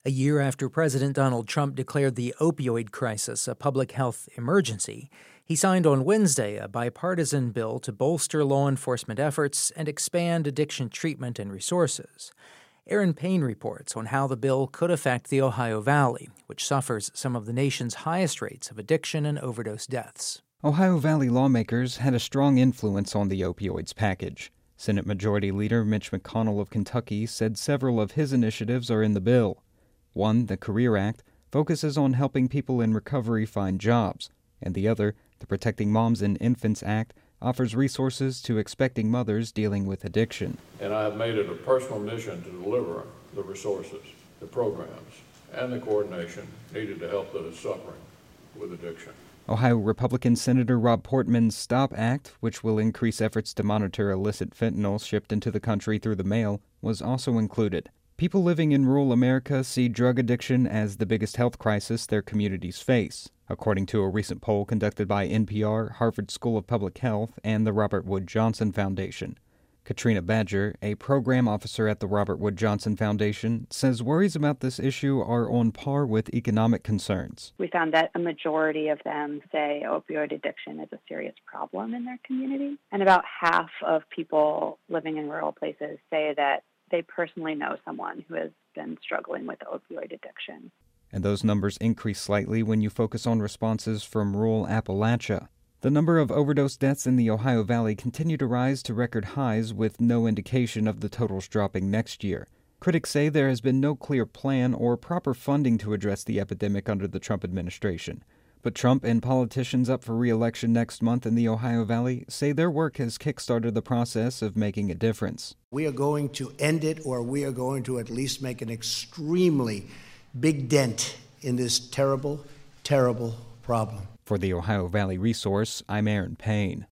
A year after President Donald Trump declared the opioid crisis a public health emergency, he signed on Wednesday a bipartisan bill to bolster law enforcement efforts and expand addiction treatment and resources. Aaron Payne reports on how the bill could affect the Ohio Valley, which suffers some of the nation's highest rates of addiction and overdose deaths. Ohio Valley lawmakers had a strong influence on the opioids package. Senate Majority Leader Mitch McConnell of Kentucky said several of his initiatives are in the bill. One, the Career Act, focuses on helping people in recovery find jobs, and the other, the Protecting Moms and Infants Act, offers resources to expecting mothers dealing with addiction. And I have made it a personal mission to deliver the resources, the programs, and the coordination needed to help those suffering with addiction. Ohio Republican Senator Rob Portman's STOP Act, which will increase efforts to monitor illicit fentanyl shipped into the country through the mail, was also included. People living in rural America see drug addiction as the biggest health crisis their communities face, according to a recent poll conducted by NPR, Harvard School of Public Health, and the Robert Wood Johnson Foundation. Katrina Badger, a program officer at the Robert Wood Johnson Foundation, says worries about this issue are on par with economic concerns. We found that a majority of them say opioid addiction is a serious problem in their community, and about half of people living in rural places say that they personally know someone who has been struggling with opioid addiction. And those numbers increase slightly when you focus on responses from rural Appalachia. The number of overdose deaths in the Ohio Valley continue to rise to record highs with no indication of the totals dropping next year. Critics say there has been no clear plan or proper funding to address the epidemic under the Trump administration. But Trump and politicians up for re-election next month in the Ohio Valley say their work has kick-started the process of making a difference. We are going to end it, or we are going to at least make an extremely big dent in this terrible, terrible problem. For the Ohio Valley Resource, I'm Aaron Payne.